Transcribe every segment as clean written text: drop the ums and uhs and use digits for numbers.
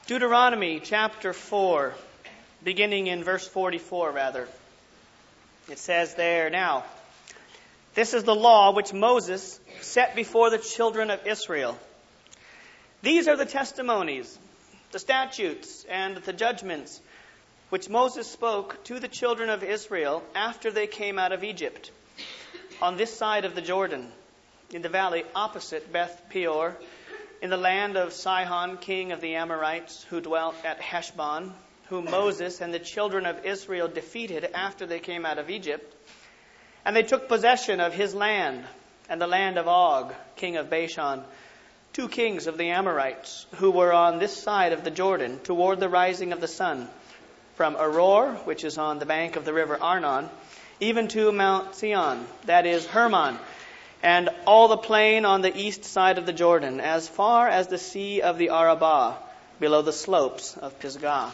Deuteronomy chapter 4, beginning in verse 44 rather. It says there, "Now, this is the law which Moses set before the children of Israel. These are the testimonies, the statutes, and the judgments which Moses spoke to the children of Israel after they came out of Egypt, on this side of the Jordan, in the valley opposite Beth Peor, in the land of Sihon, king of the Amorites, who dwelt at Heshbon, whom Moses and the children of Israel defeated after they came out of Egypt. And they took possession of his land, and the land of Og, king of Bashan, two kings of the Amorites, who were on this side of the Jordan, toward the rising of the sun, from Aroer, which is on the bank of the river Arnon, even to Mount Sion, that is Hermon, and all the plain on the east side of the Jordan, as far as the sea of the Arabah, below the slopes of Pisgah.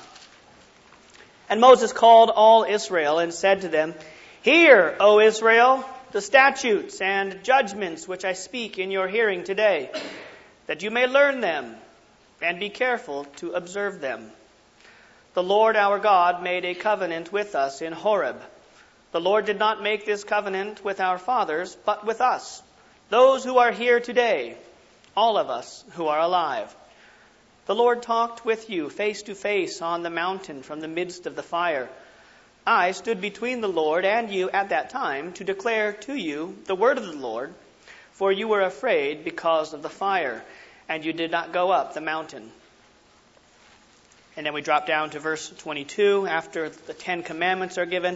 And Moses called all Israel and said to them, 'Hear, O Israel, the statutes and judgments which I speak in your hearing today, that you may learn them and be careful to observe them. The Lord our God made a covenant with us in Horeb. The Lord did not make this covenant with our fathers, but with us, those who are here today, all of us who are alive. The Lord talked with you face to face on the mountain from the midst of the fire. I stood between the Lord and you at that time to declare to you the word of the Lord, for you were afraid because of the fire, and you did not go up the mountain.'" And then we drop down to verse 22 after the 10 Commandments are given.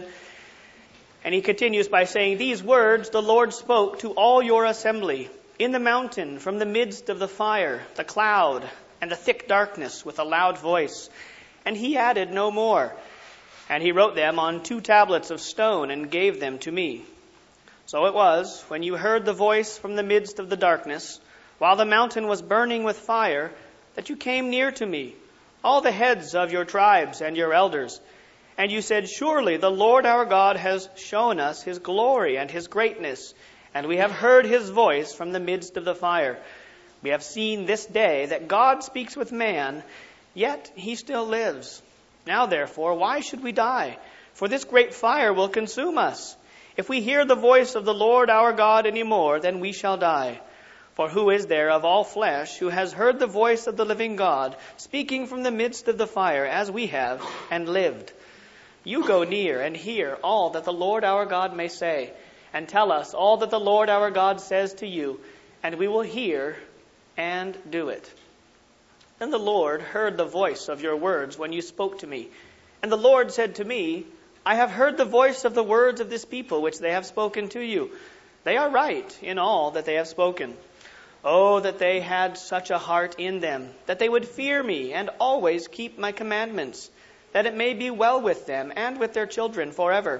And he continues by saying, "These words the Lord spoke to all your assembly in the mountain from the midst of the fire, the cloud, and the thick darkness with a loud voice. And he added no more. And he wrote them on 2 tablets of stone and gave them to me. So it was, when you heard the voice from the midst of the darkness, while the mountain was burning with fire, that you came near to me, all the heads of your tribes and your elders. And you said, 'Surely the Lord our God has shown us his glory and his greatness, and we have heard his voice from the midst of the fire. We have seen this day that God speaks with man, yet he still lives. Now therefore, why should we die? For this great fire will consume us. If we hear the voice of the Lord our God any more, then we shall die. For who is there of all flesh who has heard the voice of the living God speaking from the midst of the fire, as we have, and lived? You go near and hear all that the Lord our God may say, and tell us all that the Lord our God says to you, and we will hear and do it.' Then the Lord heard the voice of your words when you spoke to me. And the Lord said to me, 'I have heard the voice of the words of this people which they have spoken to you. They are right in all that they have spoken. Oh, that they had such a heart in them, that they would fear me and always keep my commandments, that it may be well with them and with their children forever.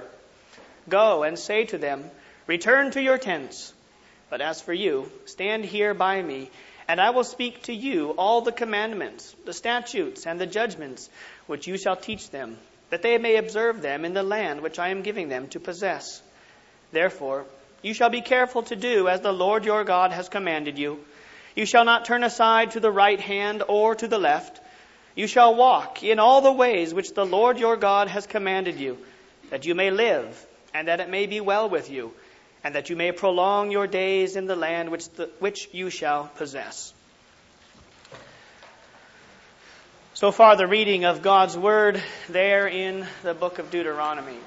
Go and say to them, return to your tents. But as for you, stand here by me, and I will speak to you all the commandments, the statutes, and the judgments which you shall teach them, that they may observe them in the land which I am giving them to possess. Therefore, you shall be careful to do as the Lord your God has commanded you. You shall not turn aside to the right hand or to the left. You shall walk in all the ways which the Lord your God has commanded you, that you may live, and that it may be well with you, and that you may prolong your days in the land which you shall possess." So far, the reading of God's Word there in the book of Deuteronomy.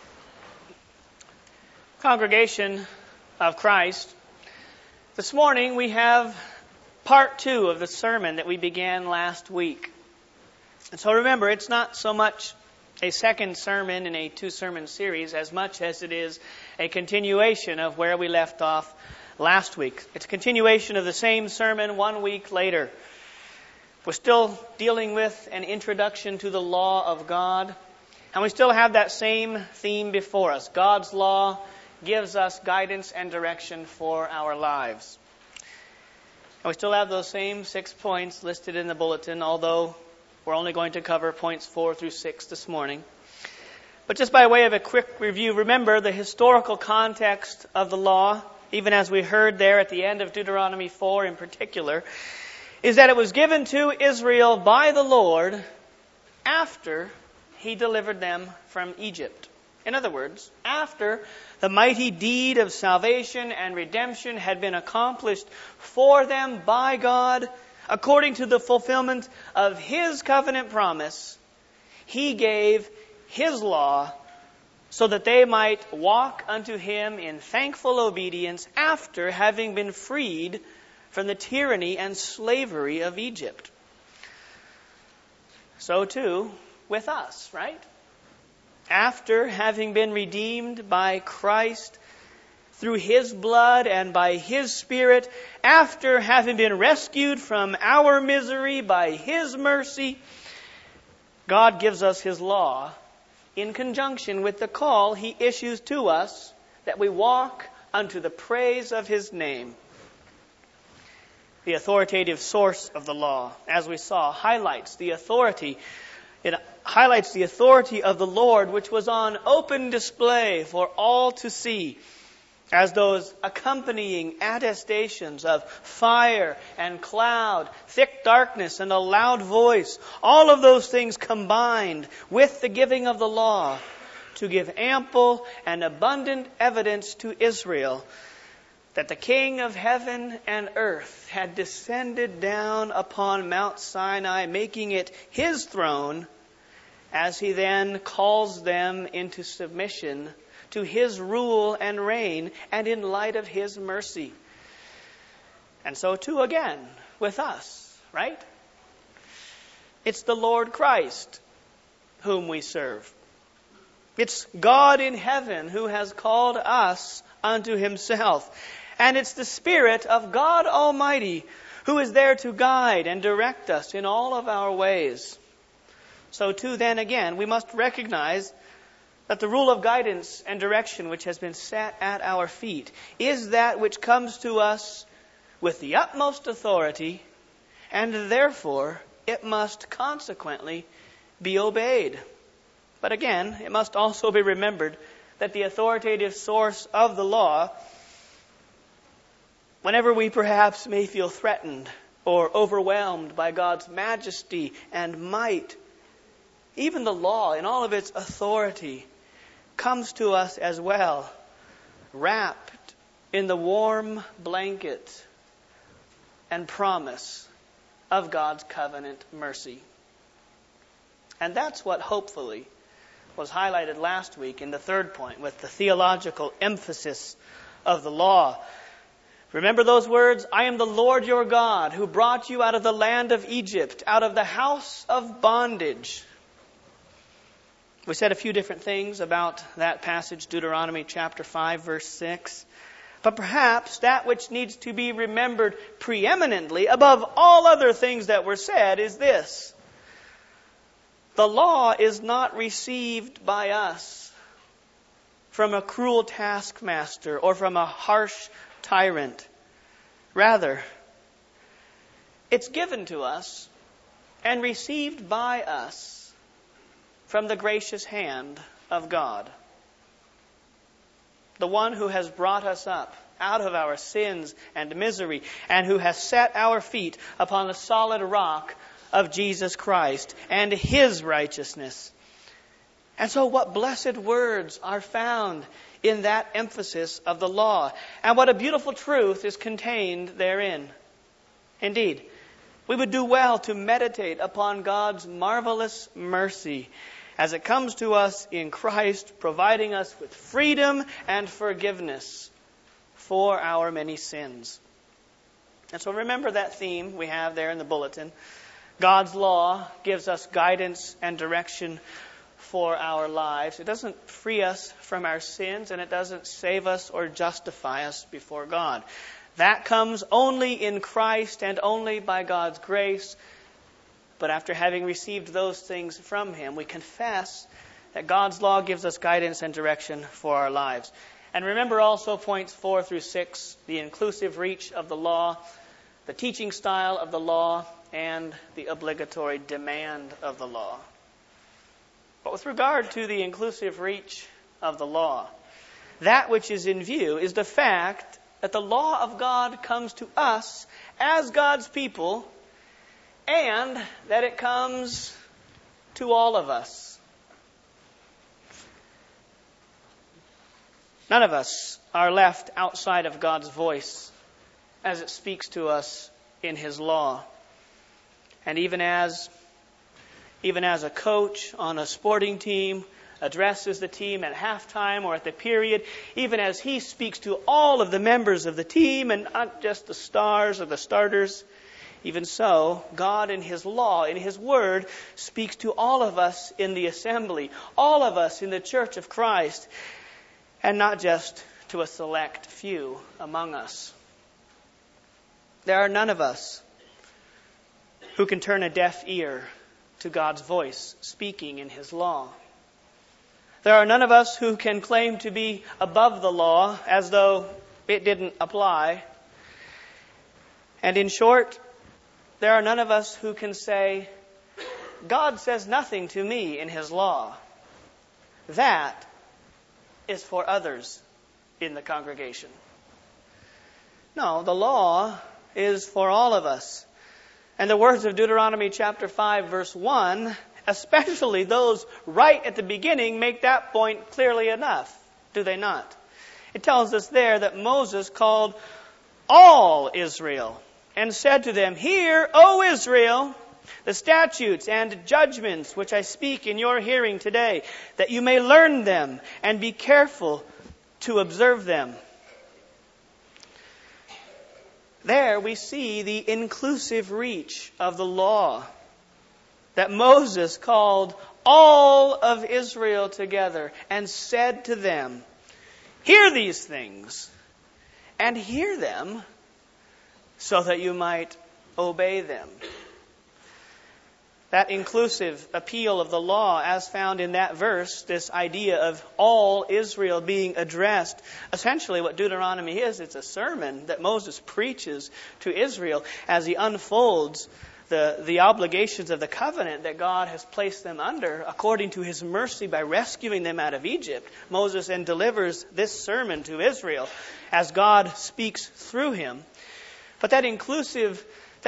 Congregation of Christ, this morning we have part 2 of the sermon that we began last week. And so remember, it's not so much a second sermon in a 2-sermon series as much as it is a continuation of where we left off last week. It's a continuation of the same sermon 1 week later. We're still dealing with an introduction to the law of God, and we still have that same theme before us. God's law gives us guidance and direction for our lives. And we still have those same 6 points listed in the bulletin, although we're only going to cover points 4 through 6 this morning. But just by way of a quick review, remember the historical context of the law, even as we heard there at the end of Deuteronomy 4 in particular, is that it was given to Israel by the Lord after He delivered them from Egypt. In other words, after the mighty deed of salvation and redemption had been accomplished for them by God, according to the fulfillment of His covenant promise, He gave His law so that they might walk unto Him in thankful obedience after having been freed from the tyranny and slavery of Egypt. So too with us, right? After having been redeemed by Christ through His blood and by His Spirit, after having been rescued from our misery by His mercy, God gives us His law in conjunction with the call He issues to us that we walk unto the praise of His name. The authoritative source of the law, as we saw, highlights the authority. It highlights the authority of the Lord, which was on open display for all to see, as those accompanying attestations of fire and cloud, thick darkness and a loud voice, all of those things combined with the giving of the law to give ample and abundant evidence to Israel that the King of heaven and earth had descended down upon Mount Sinai, making it His throne, as He then calls them into submission to His rule and reign, and in light of His mercy. And so too again with us, right? It's the Lord Christ whom we serve. It's God in heaven who has called us unto Himself. And it's the Spirit of God Almighty who is there to guide and direct us in all of our ways. So too then again, we must recognize that the rule of guidance and direction which has been set at our feet is that which comes to us with the utmost authority, and therefore it must consequently be obeyed. But again, it must also be remembered that the authoritative source of the law, whenever we perhaps may feel threatened or overwhelmed by God's majesty and might, even the law in all of its authority comes to us as well, wrapped in the warm blanket and promise of God's covenant mercy. And that's what hopefully was highlighted last week in the third point with the theological emphasis of the law. Remember those words? I am the Lord your God who brought you out of the land of Egypt, out of the house of bondage. We said a few different things about that passage, Deuteronomy chapter 5, verse 6. But perhaps that which needs to be remembered preeminently above all other things that were said is this. The law is not received by us from a cruel taskmaster or from a harsh tyrant. Rather, it's given to us and received by us from the gracious hand of God, the one who has brought us up out of our sins and misery, and who has set our feet upon the solid rock of Jesus Christ and His righteousness. And so what blessed words are found in that emphasis of the law, and what a beautiful truth is contained therein. Indeed, we would do well to meditate upon God's marvelous mercy as it comes to us in Christ, providing us with freedom and forgiveness for our many sins. And so remember that theme we have there in the bulletin. God's law gives us guidance and direction for our lives. It doesn't free us from our sins, and it doesn't save us or justify us before God. That comes only in Christ and only by God's grace. But after having received those things from Him, we confess that God's law gives us guidance and direction for our lives. And remember also points 4 through 6, the inclusive reach of the law, the teaching style of the law, and the obligatory demand of the law. But with regard to the inclusive reach of the law, that which is in view is the fact that the law of God comes to us as God's people and that it comes to all of us. None of us are left outside of God's voice as it speaks to us in His law. And even as a coach on a sporting team addresses the team at halftime or at the period, even as he speaks to all of the members of the team and not just the stars or the starters, even so, God in His law, in His word, speaks to all of us in the assembly, all of us in the church of Christ, and not just to a select few among us. There are none of us who can turn a deaf ear to God's voice speaking in His law. There are none of us who can claim to be above the law as though it didn't apply. And in short, there are none of us who can say, God says nothing to me in His law. That is for others in the congregation. No, the law is for all of us. And the words of Deuteronomy chapter 5, verse 1, especially those right at the beginning, make that point clearly enough, do they not? It tells us there that Moses called all Israel and said to them, Hear, O Israel, the statutes and judgments which I speak in your hearing today, that you may learn them and be careful to observe them. There we see the inclusive reach of the law, that Moses called all of Israel together and said to them, Hear these things, and hear them, so that you might obey them. That inclusive appeal of the law, as found in that verse, this idea of all Israel being addressed. Essentially what Deuteronomy is, it's a sermon that Moses preaches to Israel as he unfolds the obligations of the covenant that God has placed them under according to His mercy by rescuing them out of Egypt. Moses then delivers this sermon to Israel as God speaks through him. But that inclusive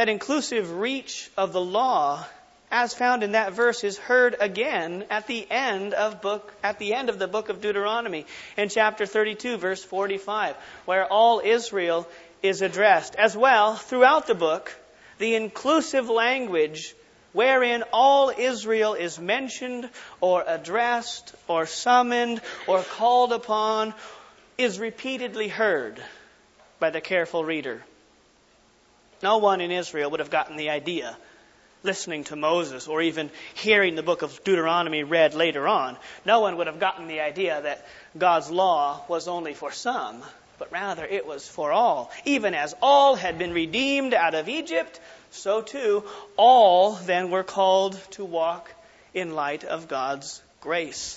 reach of the law, as found in that verse, is heard again at the end of the book of Deuteronomy in chapter 32, verse 45, where all Israel is addressed. As well, throughout the book, the inclusive language wherein all Israel is mentioned or addressed or summoned or called upon is repeatedly heard by the careful reader. No one in Israel would have gotten the idea, listening to Moses or even hearing the book of Deuteronomy read later on. No one would have gotten the idea that God's law was only for some, but rather it was for all. Even as all had been redeemed out of Egypt, so too all then were called to walk in light of God's grace.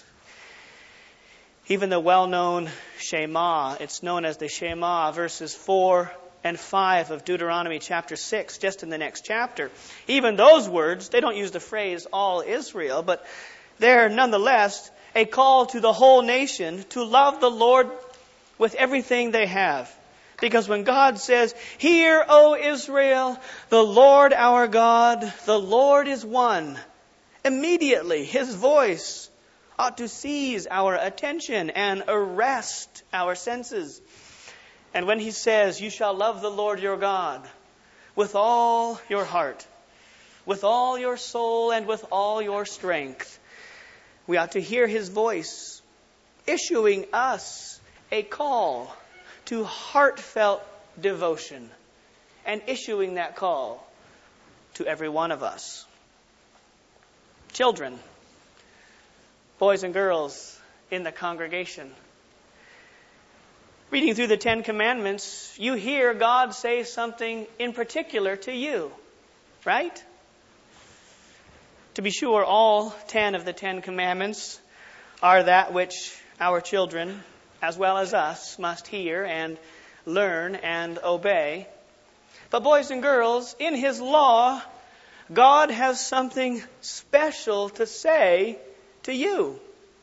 Even the well-known Shema, it's known as the Shema, verses 4 and 5 of Deuteronomy chapter 6, just in the next chapter. Even those words, they don't use the phrase all Israel, but they're nonetheless a call to the whole nation to love the Lord with everything they have. Because when God says, Hear, O Israel, the Lord our God, the Lord is one, immediately His voice ought to seize our attention and arrest our senses. And when He says, You shall love the Lord your God with all your heart, with all your soul, and with all your strength, we ought to hear His voice issuing us a call to heartfelt devotion, and issuing that call to every one of us. Children, boys and girls in the congregation, reading through the Ten Commandments, you hear God say something in particular to you, right? To be sure, all 10 of the 10 Commandments are that which our children, as well as us, must hear and learn and obey. But boys and girls, in His law, God has something special to say to you.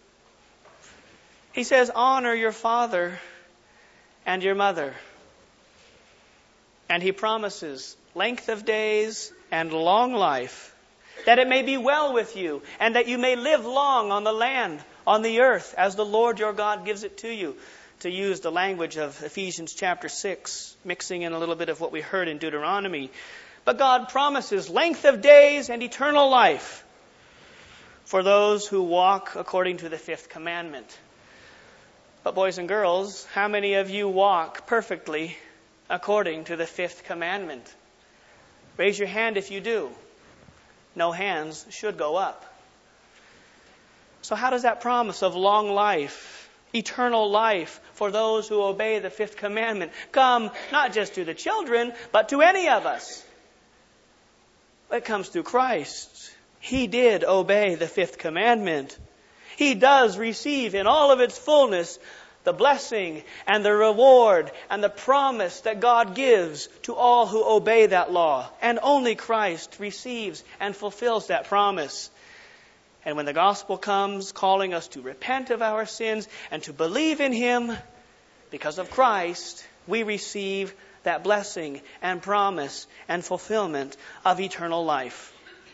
He says, Honor your father and your mother. And He promises length of days and long life, that it may be well with you, and that you may live long on the land, on the earth, as the Lord your God gives it to you. To use the language of Ephesians chapter 6, mixing in a little bit of what we heard in Deuteronomy. But God promises length of days and eternal life for those who walk according to the fifth commandment. But boys and girls, how many of you walk perfectly according to the fifth commandment? Raise your hand if you do. No hands should go up. So how does that promise of long life, eternal life for those who obey the fifth commandment come not just to the children, but to any of us? It comes through Christ. He did obey the fifth commandment. He does receive in all of its fullness the blessing and the reward and the promise that God gives to all who obey that law. And only Christ receives and fulfills that promise. And when the gospel comes calling us to repent of our sins and to believe in Him, because of Christ, we receive that blessing and promise and fulfillment of eternal life.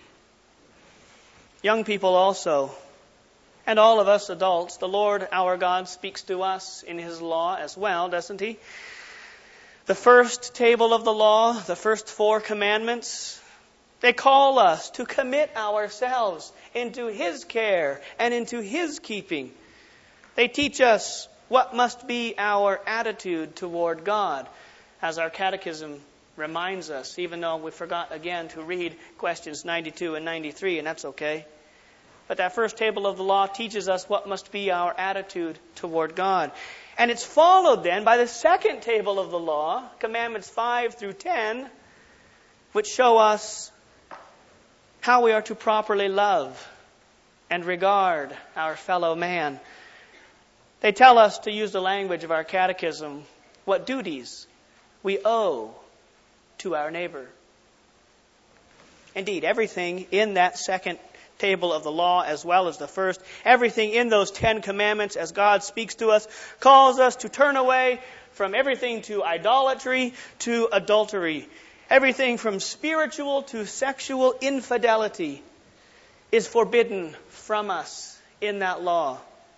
Young people also, and all of us adults, the Lord our God speaks to us in His law as well, doesn't He? The first table of the law, the first 4 commandments, they call us to commit ourselves into His care and into His keeping. They teach us what must be our attitude toward God, as our catechism reminds us, even though we forgot again to read questions 92 and 93, and that's okay. But that first table of the law teaches us what must be our attitude toward God. And it's followed then by the second table of the law, commandments 5 through 10, which show us how we are to properly love and regard our fellow man. They tell us, to use the language of our catechism, what duties we owe to our neighbor. Indeed, everything in that second table of the law as well as the first, everything in those 10 commandments as God speaks to us, calls us to turn away from everything to idolatry to adultery. Everything from spiritual to sexual infidelity is forbidden from us in that law.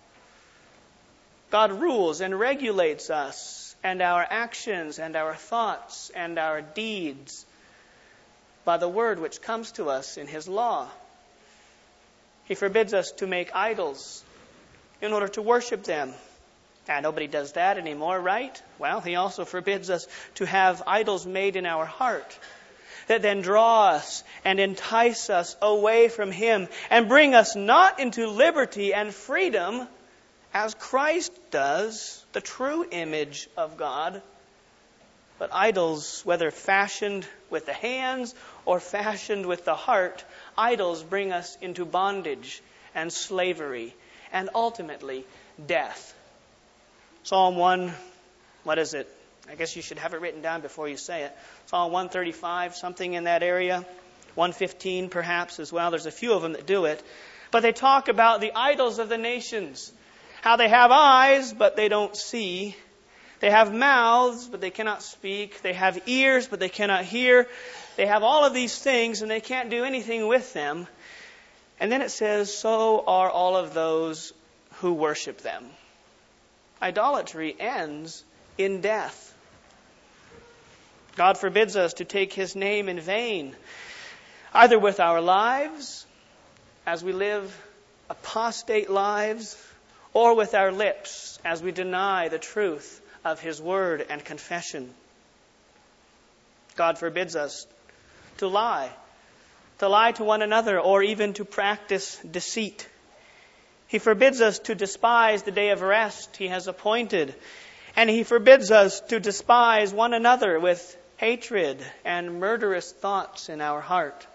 God rules and regulates us and our actions and our thoughts and our deeds by the word which comes to us in His law. He forbids us to make idols in order to worship them. And nobody does that anymore, right? Well, He also forbids us to have idols made in our heart that then draw us and entice us away from Him and bring us not into liberty and freedom as Christ does, the true image of God, but idols, whether fashioned with the hands or fashioned with the heart, idols bring us into bondage and slavery and ultimately death. Psalm 1, what is it? I guess you should have it written down before you say it. Psalm 135, something in that area. 115 perhaps as well. There's a few of them that do it. But they talk about the idols of the nations. How they have eyes, but they don't see. They have mouths, but they cannot speak. They have ears, but they cannot hear. They have all of these things, and they can't do anything with them. And then it says, so are all of those who worship them. Idolatry ends in death. God forbids us to take His name in vain, either with our lives, as we live apostate lives, or with our lips, as we deny the truth of His word and confession. God forbids us to lie to one another, or even to practice deceit. He forbids us to despise the day of rest He has appointed. And He forbids us to despise one another with hatred and murderous thoughts in our heart.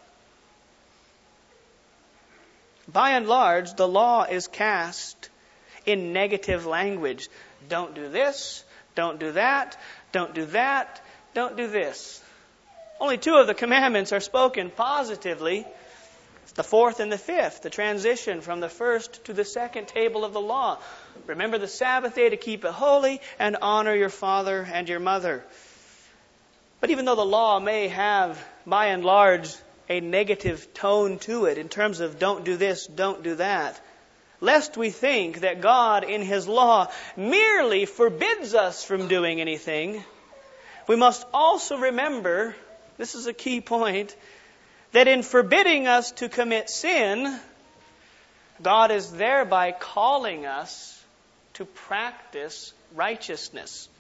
By and large, the law is cast in negative language. Don't do this, don't do that, don't do that, don't do this. Only 2 of the commandments are spoken positively. The 4th and the 5th, the transition from the first to the second table of the law. Remember the Sabbath day to keep it holy, and honor your father and your mother. But even though the law may have, by and large, a negative tone to it in terms of don't do this, don't do that, lest we think that God in His law merely forbids us from doing anything, we must also remember, this is a key point, that in forbidding us to commit sin, God is thereby calling us to practice righteousness.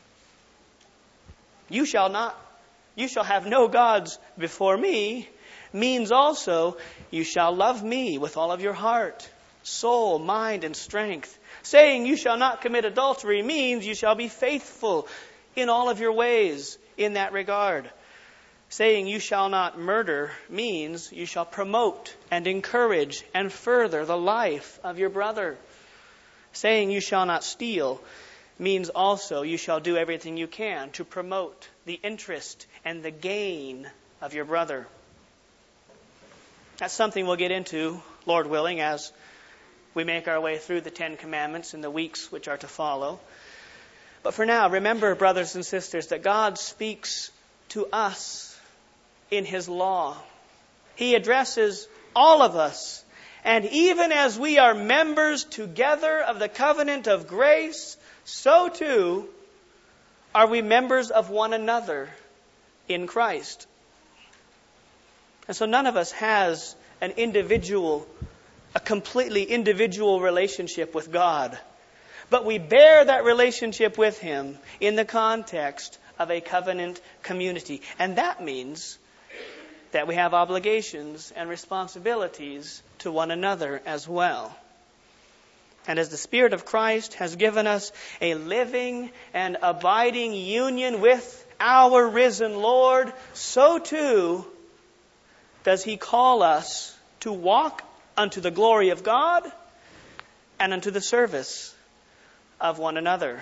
You shall have no gods before me means also you shall love me with all of your heart, soul, mind, and strength. Saying you shall not commit adultery means you shall be faithful in all of your ways in that regard. Saying you shall not murder means you shall promote and encourage and further the life of your brother. Saying you shall not steal means also you shall do everything you can to promote the interest and the gain of your brother. That's something we'll get into, Lord willing, as we make our way through the Ten Commandments in the weeks which are to follow. But for now, remember, brothers and sisters, that God speaks to us in His law. He addresses all of us. And even as we are members together of the covenant of grace, so too are we members of one another in Christ. And so none of us has a completely individual relationship with God. But we bear that relationship with Him in the context of a covenant community. And that means that we have obligations and responsibilities to one another as well. And as the Spirit of Christ has given us a living and abiding union with our risen Lord, so too does He call us to walk unto the glory of God and unto the service of one another.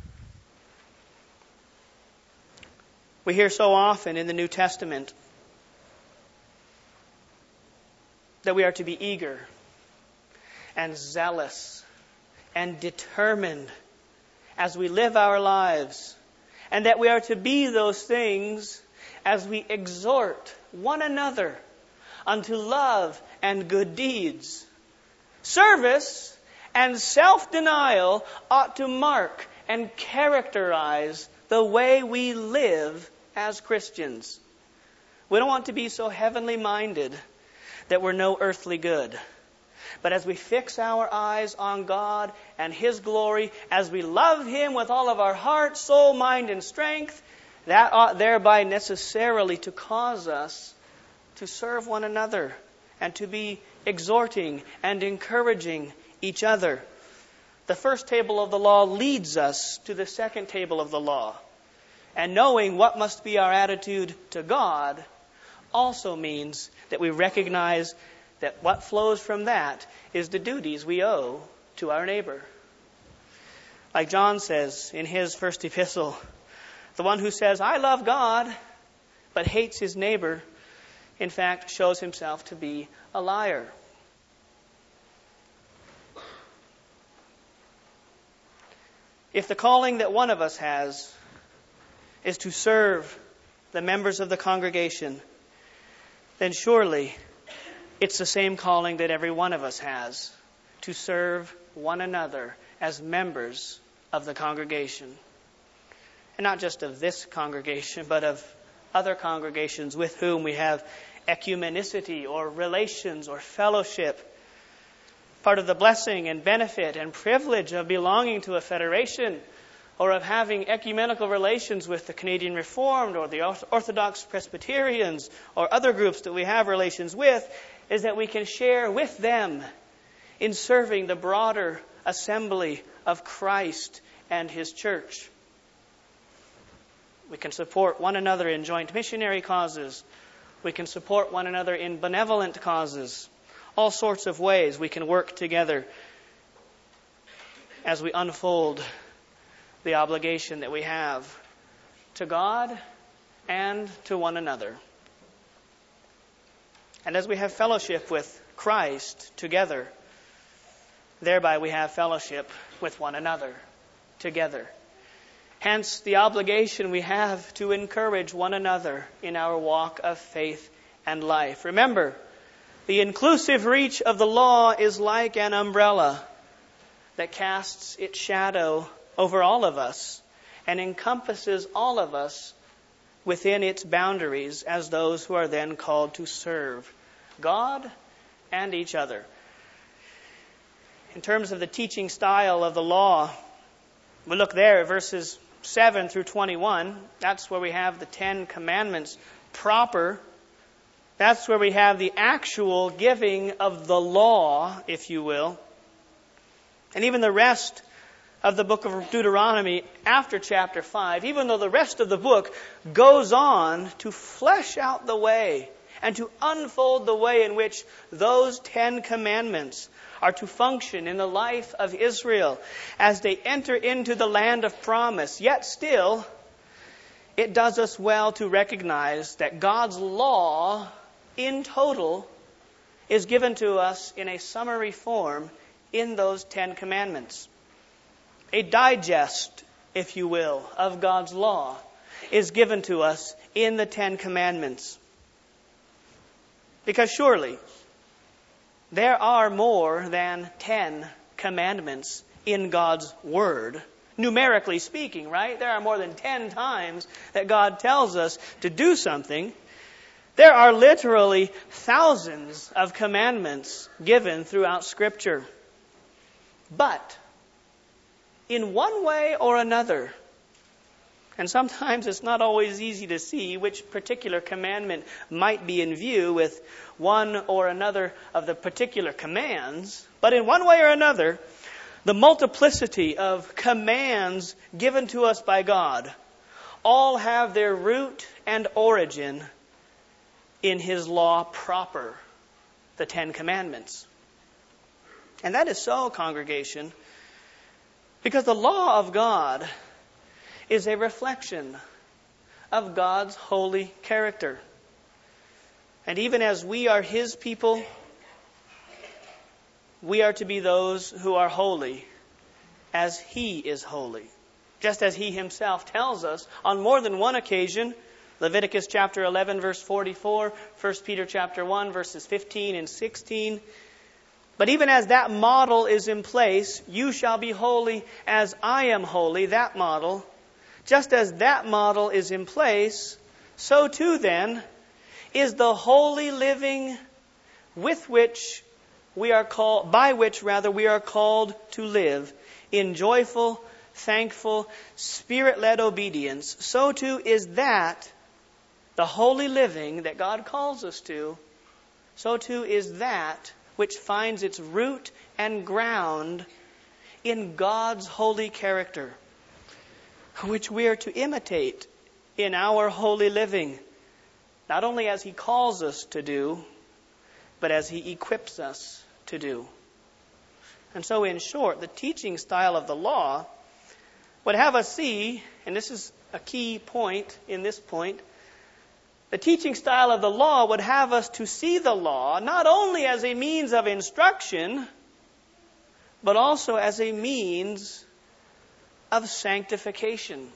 We hear so often in the New Testament that we are to be eager and zealous and determined as we live our lives, and that we are to be those things as we exhort one another unto love and good deeds. Service and self-denial ought to mark and characterize the way we live as Christians. We don't want to be so heavenly minded that we're no earthly good. But as we fix our eyes on God and His glory, as we love Him with all of our heart, soul, mind, and strength, that ought thereby necessarily to cause us to serve one another and to be exhorting and encouraging each other. The first table of the law leads us to the second table of the law. And knowing what must be our attitude to God also means that we recognize that what flows from that is the duties we owe to our neighbor. Like John says in his first epistle, the one who says, I love God, but hates his neighbor, in fact, shows himself to be a liar. If the calling that one of us has is to serve the members of the congregation, then surely it's the same calling that every one of us has, to serve one another as members of the congregation. And not just of this congregation, but of other congregations with whom we have ecumenicity or relations or fellowship. Part of the blessing and benefit and privilege of belonging to a federation or of having ecumenical relations with the Canadian Reformed or the Orthodox Presbyterians or other groups that we have relations with is that we can share with them in serving the broader assembly of Christ and His church. We can support one another in joint missionary causes. We can support one another in benevolent causes. All sorts of ways we can work together as we unfold the obligation that we have to God and to one another. And as we have fellowship with Christ together, thereby we have fellowship with one another together. Hence the obligation we have to encourage one another in our walk of faith and life. Remember, the inclusive reach of the law is like an umbrella that casts its shadow over all of us and encompasses all of us within its boundaries as those who are then called to serve God and each other. In terms of the teaching style of the law, we look there at verses 7 through 21. That's where we have the 10 Commandments proper. That's where we have the actual giving of the law, if you will. And even the rest of the book of Deuteronomy after chapter 5, even though the rest of the book goes on to flesh out the way and to unfold the way in which those 10 commandments are to function in the life of Israel as they enter into the land of promise. Yet still, it does us well to recognize that God's law in total is given to us in a summary form in those 10 commandments. A digest, if you will, of God's law is given to us in the 10 commandments. Because surely there are more than 10 commandments in God's Word. Numerically speaking, right? There are more than 10 times that God tells us to do something. There are literally thousands of commandments given throughout Scripture. But in one way or another, and sometimes it's not always easy to see which particular commandment might be in view with one or another of the particular commands, but in one way or another, the multiplicity of commands given to us by God all have their root and origin in His law proper, the 10 Commandments. And that is so, congregation, because the law of God is a reflection of God's holy character. And even as we are His people, we are to be those who are holy as He is holy. Just as He Himself tells us on more than one occasion, Leviticus chapter 11, verse 44, 1 Peter chapter 1, verses 15 and 16. But even as that model is in place, you shall be holy as I am holy, that model. Just as that model is in place, so too then is the holy living with which we are called, by which rather we are called to live in joyful, thankful, Spirit-led obedience. So too is that the holy living that God calls us to. So too is that which finds its root and ground in God's holy character, which we are to imitate in our holy living, not only as He calls us to do, but as He equips us to do. And so, in short, the teaching style of the law would have us see, and this is a key point in this point, the teaching style of the law would have us to see the law not only as a means of instruction, but also as a means of sanctification.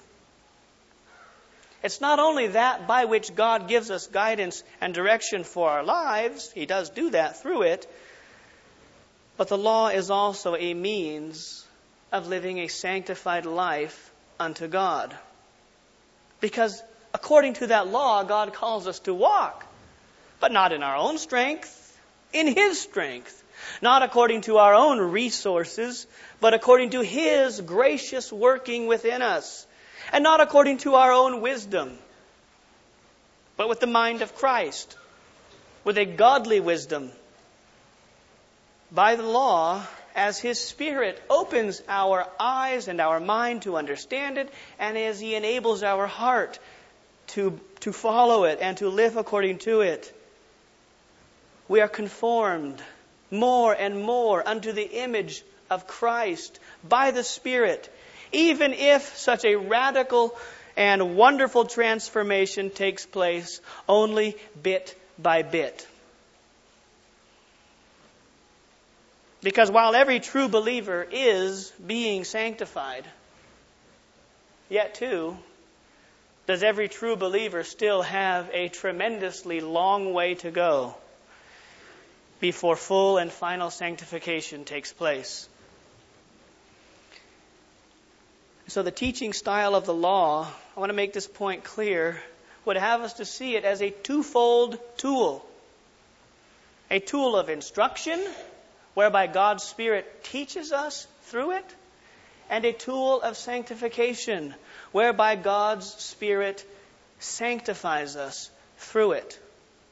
It's not only that by which God gives us guidance and direction for our lives, He does do that through it, but the law is also a means of living a sanctified life unto God. Because according to that law, God calls us to walk, but not in our own strength, in His strength. Not according to our own resources, but according to His gracious working within us. And not according to our own wisdom, but with the mind of Christ, with a godly wisdom. By the law, as His Spirit opens our eyes and our mind to understand it, and as He enables our heart to follow it and to live according to it, we are conformed more and more unto the image of Christ by the Spirit, even if such a radical and wonderful transformation takes place only bit by bit. Because while every true believer is being sanctified, yet too, does every true believer still have a tremendously long way to go before full and final sanctification takes place. So the teaching style of the law, I want to make this point clear, would have us to see it as a twofold tool. A tool of instruction, whereby God's Spirit teaches us through it, and a tool of sanctification, whereby God's Spirit sanctifies us through it.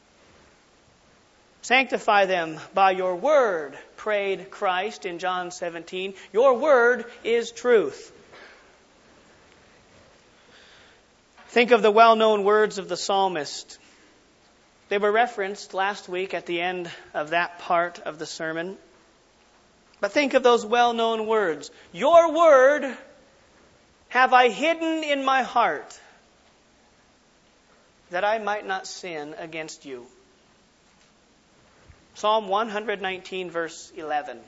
Sanctify them by your word, prayed Christ in John 17. Your word is truth. Think of the well-known words of the psalmist. They were referenced last week at the end of that part of the sermon. But think of those well-known words. Your word have I hidden in my heart, that I might not sin against you. Psalm 119, verse 11.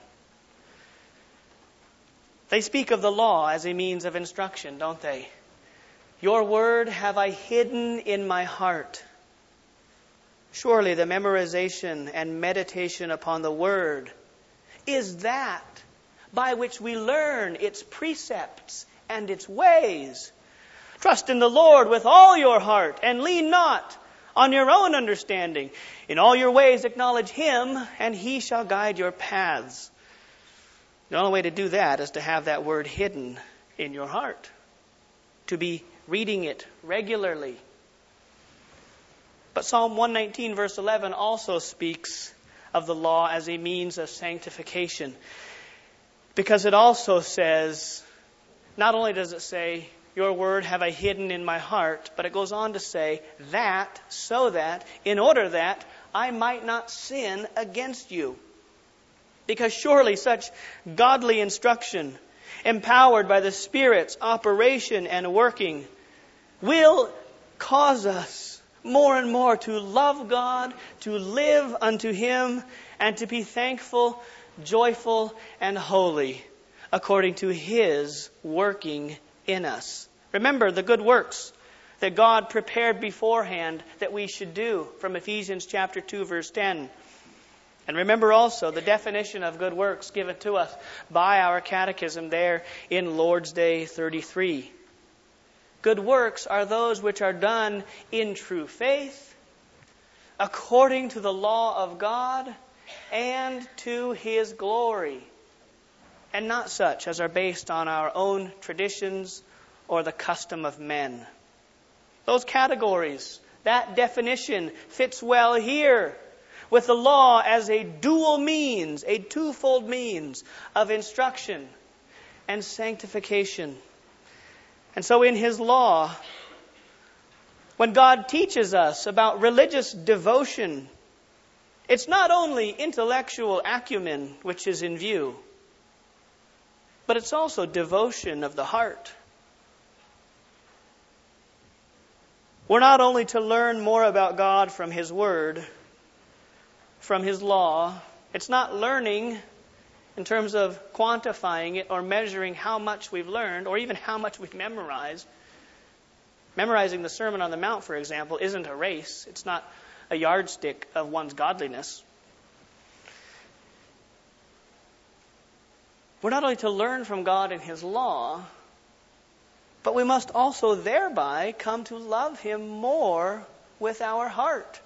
They speak of the law as a means of instruction, don't they? Your word have I hidden in my heart. Surely the memorization and meditation upon the word is that by which we learn its precepts and its ways. Trust in the Lord with all your heart and lean not on your own understanding. In all your ways acknowledge Him, and He shall guide your paths. The only way to do that is to have that word hidden in your heart, to be reading it regularly. But Psalm 119, verse 11 also speaks of the law as a means of sanctification, because it also says, not only does it say, your word have I hidden in my heart, but it goes on to say, that, so that, in order that I might not sin against you. Because surely such godly instruction, empowered by the Spirit's operation and working, will cause us more and more to love God, to live unto Him, and to be thankful, joyful, and holy, according to His working in us. Remember the good works that God prepared beforehand that we should do, from Ephesians chapter 2, verse 10. And remember also the definition of good works given to us by our catechism there in Lord's Day 33. Good works are those which are done in true faith, according to the law of God, and to His glory, and not such as are based on our own traditions or the custom of men. Those categories, that definition fits well here with the law as a dual means, a twofold means of instruction and sanctification. And so in His law, when God teaches us about religious devotion, it's not only intellectual acumen which is in view, but it's also devotion of the heart. We're not only to learn more about God from His Word, from His law. It's not learning in terms of quantifying it or measuring how much we've learned or even how much we've memorized. Memorizing the Sermon on the Mount, for example, isn't a race. It's not a yardstick of one's godliness. We're not only to learn from God and His law, but we must also thereby come to love Him more with our heart.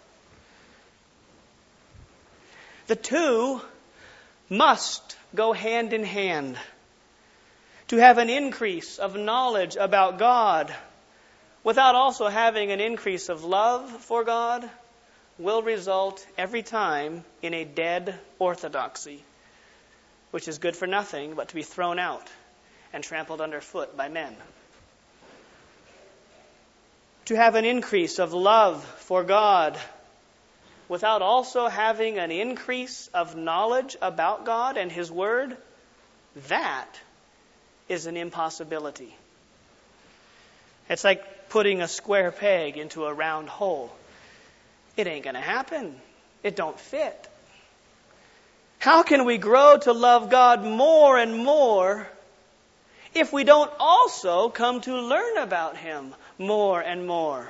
The two must go hand in hand. To have an increase of knowledge about God without also having an increase of love for God will result every time in a dead orthodoxy, which is good for nothing but to be thrown out and trampled underfoot by men. To have an increase of love for God without also having an increase of knowledge about God and His Word, that is an impossibility. It's like putting a square peg into a round hole. It ain't going to happen. It don't fit. How can we grow to love God more and more if we don't also come to learn about Him more and more?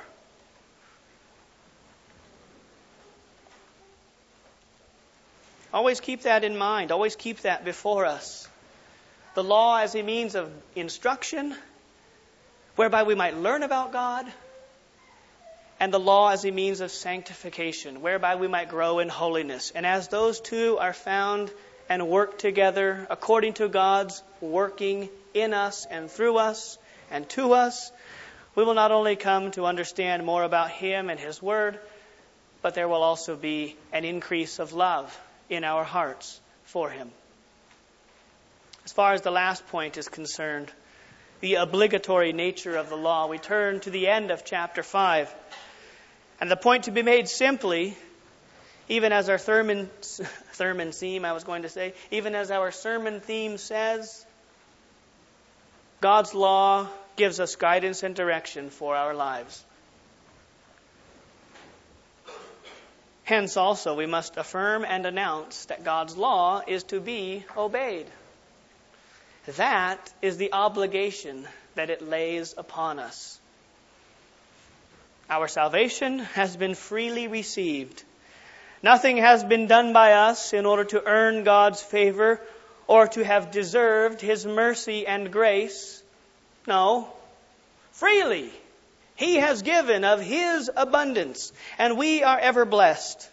Always keep that in mind. Always keep that before us. The law as a means of instruction, whereby we might learn about God, and the law as a means of sanctification, whereby we might grow in holiness. And as those two are found and work together according to God's working in us and through us and to us, we will not only come to understand more about Him and His Word, but there will also be an increase of love in our hearts for Him. As far as the last point is concerned, the obligatory nature of the law, we turn to the end of chapter 5. And the point to be made simply, even as our sermon theme says, God's law gives us guidance and direction for our lives. Hence also we must affirm and announce that God's law is to be obeyed. That is the obligation that it lays upon us. Our salvation has been freely received. Nothing has been done by us in order to earn God's favor or to have deserved His mercy and grace. No, freely. He has given of His abundance, and we are ever blessed.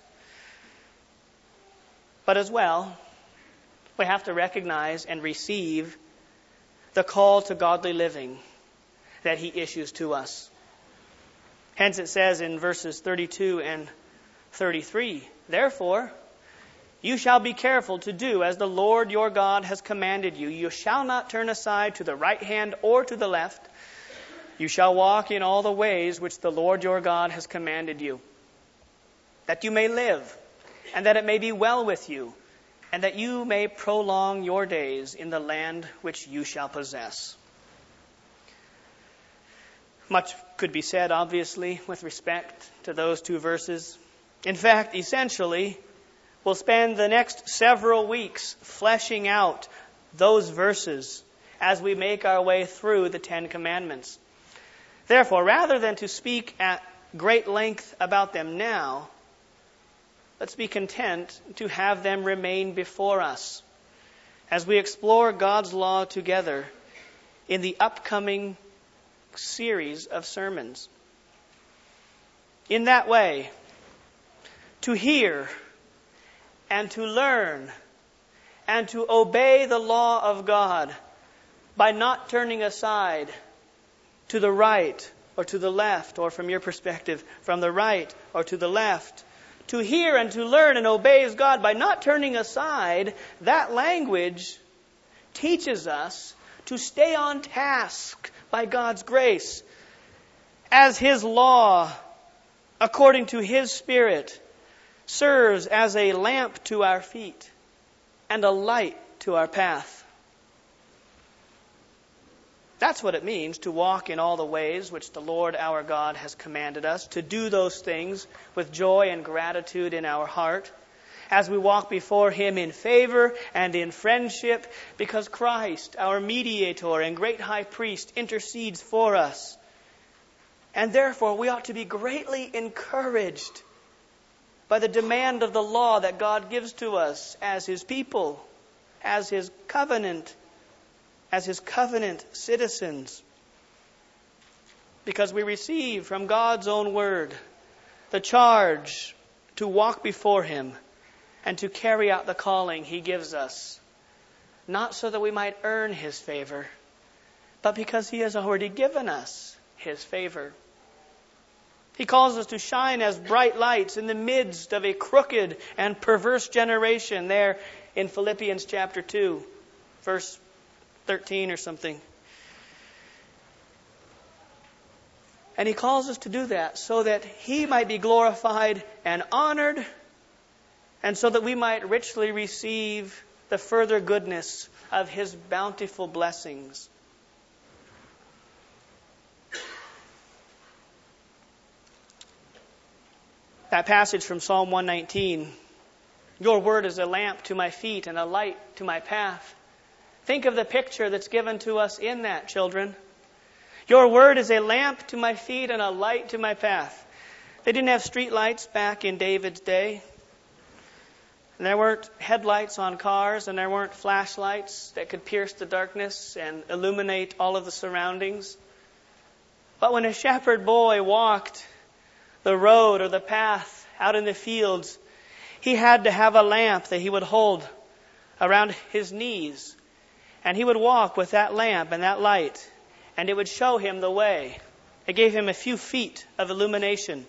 But as well, we have to recognize and receive the call to godly living that He issues to us. Hence it says in verses 32 and 33, "Therefore, you shall be careful to do as the Lord your God has commanded you. You shall not turn aside to the right hand or to the left. You shall walk in all the ways which the Lord your God has commanded you, that you may live, and that it may be well with you, and that you may prolong your days in the land which you shall possess." Much could be said, obviously, with respect to those two verses. In fact, essentially, we'll spend the next several weeks fleshing out those verses as we make our way through the Ten Commandments. Therefore, rather than to speak at great length about them now, let's be content to have them remain before us as we explore God's law together in the upcoming series of sermons. In that way, to hear and to learn and to obey the law of God by not turning aside to the right or to the left, or from your perspective, from the right or to the left. To hear and to learn and obey God by not turning aside, that language teaches us to stay on task by God's grace, as His law, according to His Spirit, serves as a lamp to our feet and a light to our path. That's what it means to walk in all the ways which the Lord our God has commanded us, to do those things with joy and gratitude in our heart, as we walk before Him in favor and in friendship, because Christ, our mediator and great high priest, intercedes for us. And therefore, we ought to be greatly encouraged by the demand of the law that God gives to us as His people, as His covenant citizens. Because we receive from God's own word the charge to walk before Him and to carry out the calling He gives us, not so that we might earn His favor, but because He has already given us His favor. He calls us to shine as bright lights in the midst of a crooked and perverse generation, there in Philippians chapter 2, verse 13 or something. And He calls us to do that so that He might be glorified and honored, and so that we might richly receive the further goodness of His bountiful blessings. That passage from Psalm 119, "Your word is a lamp to my feet and a light to my path," Think of the picture that's given to us in that, children. Your word is a lamp to my feet and a light to my path. They didn't have street lights back in David's day. And there weren't headlights on cars, and there weren't flashlights that could pierce the darkness and illuminate all of the surroundings. But when a shepherd boy walked the road or the path out in the fields, he had to have a lamp that he would hold around his knees. And he would walk with that lamp and that light, and it would show him the way. It gave him a few feet of illumination.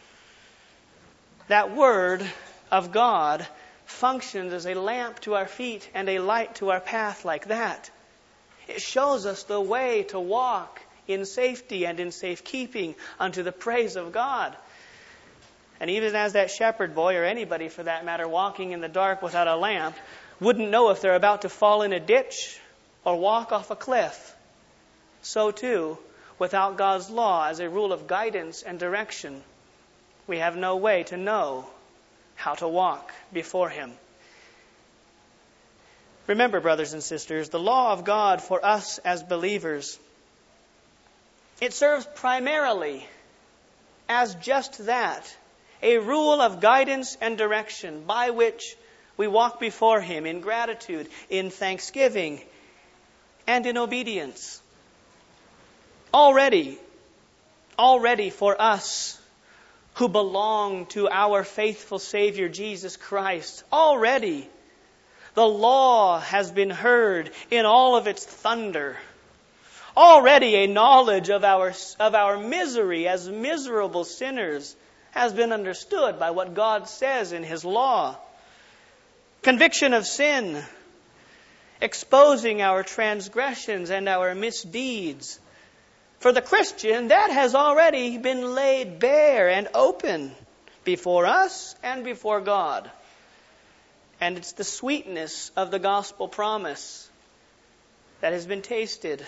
That word of God functions as a lamp to our feet and a light to our path like that. It shows us the way to walk in safety and in safekeeping unto the praise of God. And even as that shepherd boy, or anybody for that matter, walking in the dark without a lamp, wouldn't know if they're about to fall in a ditch or walk off a cliff, so too, without God's law as a rule of guidance and direction, we have no way to know how to walk before Him. Remember, brothers and sisters, the law of God for us as believers, it serves primarily as just that, a rule of guidance and direction by which we walk before Him in gratitude, in thanksgiving, and in obedience. Already for us who belong to our faithful Savior Jesus Christ, already the law has been heard in all of its thunder. Already a knowledge of our misery as miserable sinners has been understood by what God says in His law. Conviction of sin, exposing our transgressions and our misdeeds. For the Christian, that has already been laid bare and open before us and before God. And it's the sweetness of the gospel promise that has been tasted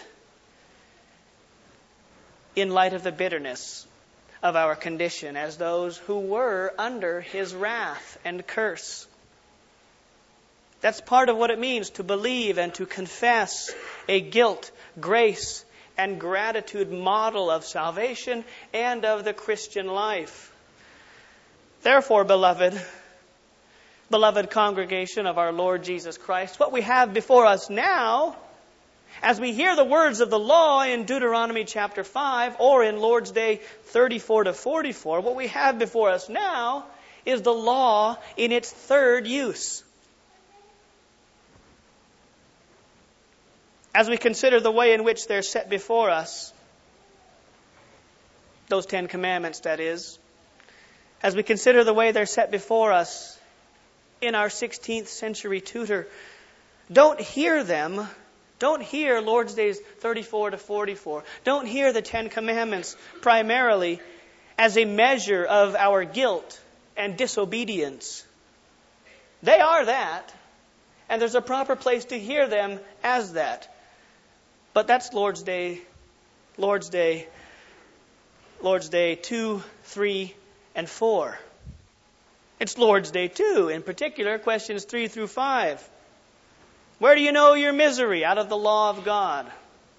in light of the bitterness of our condition as those who were under His wrath and curse. That's part of what it means to believe and to confess a guilt, grace, and gratitude model of salvation and of the Christian life. Therefore, beloved congregation of our Lord Jesus Christ, what we have before us now, as we hear the words of the law in Deuteronomy chapter 5 or in Lord's Day 34 to 44, what we have before us now is the law in its third use. As we consider the way in which they're set before us, those 10 commandments, that is, as we consider the way they're set before us in our 16th century tutor, don't hear Lord's Days 34 to 44. Don't hear the 10 commandments primarily as a measure of our guilt and disobedience. They are that, and there's a proper place to hear them as that. But that's Lord's Day 2, 3, and 4. It's Lord's Day 2, in particular, questions 3 through 5. Where do you know your misery? Out of the law of God.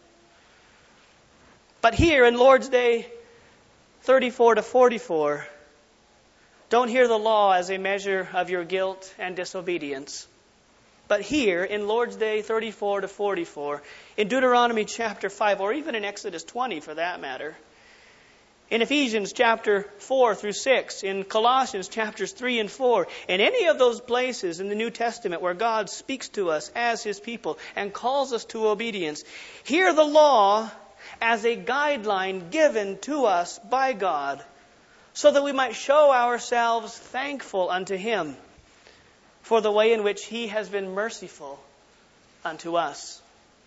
But here in Lord's Day 34 to 44, don't hear the law as a measure of your guilt and disobedience. But here, in Lord's Day 34 to 44, in Deuteronomy chapter 5, or even in Exodus 20 for that matter, in Ephesians chapter 4 through 6, in Colossians chapters 3 and 4, in any of those places in the New Testament where God speaks to us as His people and calls us to obedience, hear the law as a guideline given to us by God so that we might show ourselves thankful unto Him for the way in which He has been merciful unto us.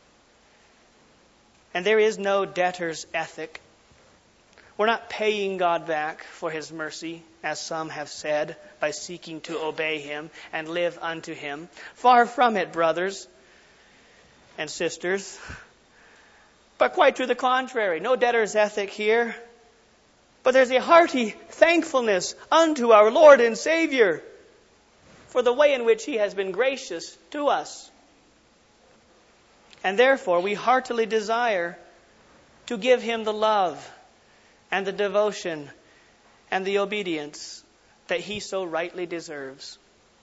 And there is no debtor's ethic. We're not paying God back for His mercy, as some have said, by seeking to obey Him and live unto Him. Far from it, brothers and sisters. But quite to the contrary, no debtor's ethic here. But there's a hearty thankfulness unto our Lord and And therefore we heartily desire to give him the love and the devotion and the obedience that he so rightly deserves.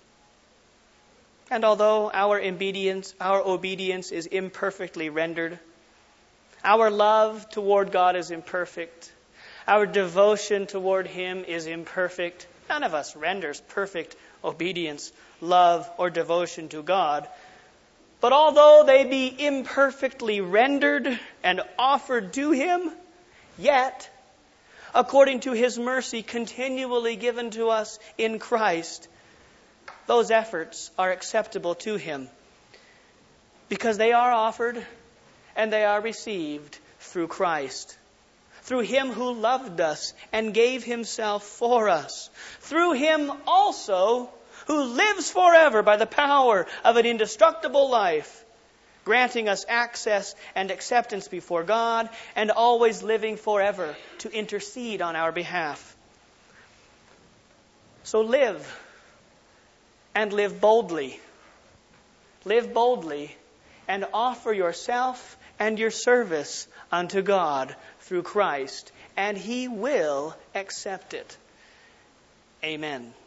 And although our obedience is imperfectly rendered, our love toward God is imperfect, our devotion toward him is imperfect. None of us renders perfect obedience, love, or devotion to God. But although they be imperfectly rendered and offered to him, yet, according to his mercy continually given to us in Christ, those efforts are acceptable to him, because they are offered and they are received through Christ, through him who loved us and gave himself for us, through him also who lives forever by the power of an indestructible life, granting us access and acceptance before God, and always living forever to intercede on our behalf. So live, and live boldly. Live boldly, and offer yourself and your service unto God through Christ, and he will accept it. Amen.